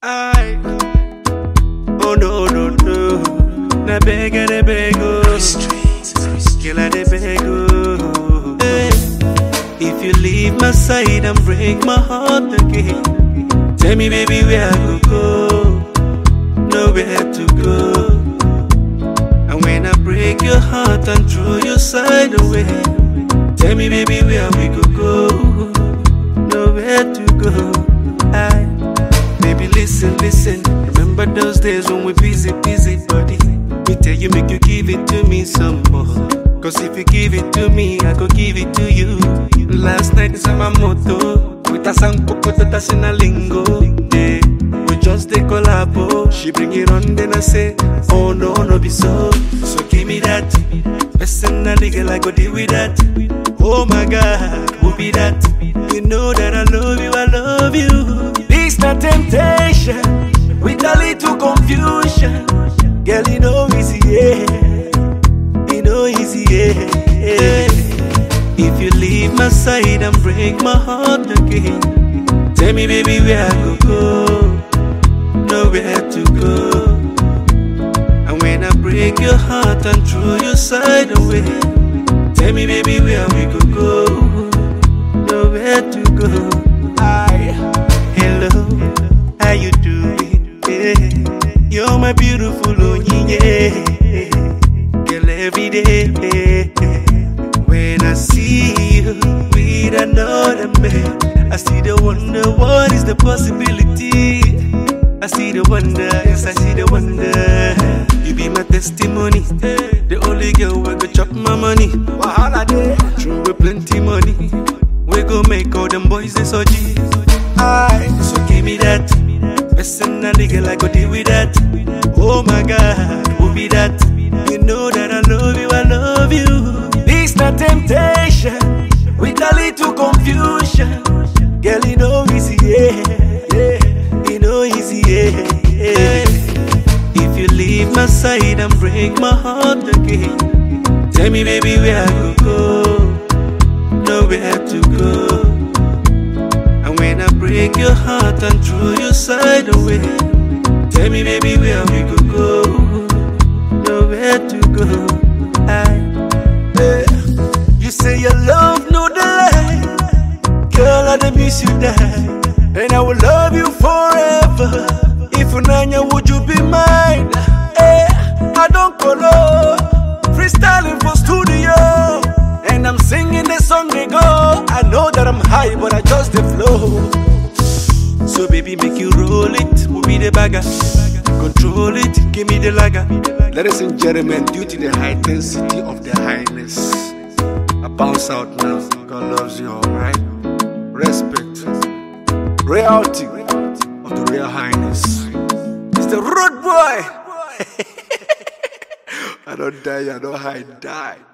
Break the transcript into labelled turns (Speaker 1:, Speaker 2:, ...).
Speaker 1: I, oh no, no, no. Na bega de bego. Killer de bego. Hey. If you leave my side and break my heart again, tell me, baby, where I go. Nowhere to go. And when I break your heart and throw your side away, tell me, baby, where we go. Nowhere to go. Baby, listen, listen. Remember those days when we busy, buddy. Me tell you, make you give it to me some more. Cause if you give it to me, I go give it to you. Last night is my motto. With a sang poco that's in a lingo. Yeah. We just the collabo. She bring it on, then I say, oh no, no be so. So give me that. Best in a nigga, I go deal with that. Oh my God, who be that? You know that I love you. This not temptation, with a little confusion. Girl, you know easy, yeah. You know easy, yeah. If you leave my side and break my heart again, tell me, baby, where I go. Nowhere to go. And when I break your heart and throw your side away, tell me, baby, where we go. Nowhere to go. Hello, how you doing? Yeah. You're my beautiful Onyinye. Girl, every day when I see you with another man, I see the wonder. What is the possibility? I see the wonder. Yes, I see the wonder. You be my testimony. The only girl who go chop my money. Wahala day. True with plenty money. We go make all them boys they so G. So give me that. Best in a nigga, I go deal with that. Oh my God, who be that? You know that I love you. This not temptation, with a little confusion. Girl, you know easy, yeah. You know easy, yeah. If you leave my side and break my heart again, tell me, baby, where I go. Nowhere to go. And when I break your heart and throw your side away, tell me, baby, where we go. Nowhere to go. You say your love no delay. Girl, I don't miss you die. And I will love you forever. If Unanya, would you be mine? I don't follow. Freestyling for studio. And I'm singing the song they go. I know that I'm high, but I just the flow. So baby, make you roll it. We'll be the bagger. Control it, give me the lager. Ladies and gentlemen, due to the high intensity of the highness, I bounce out now. God loves you, alright? Respect, reality of the real highness. It's the road boy. I don't die, I don't hide, die.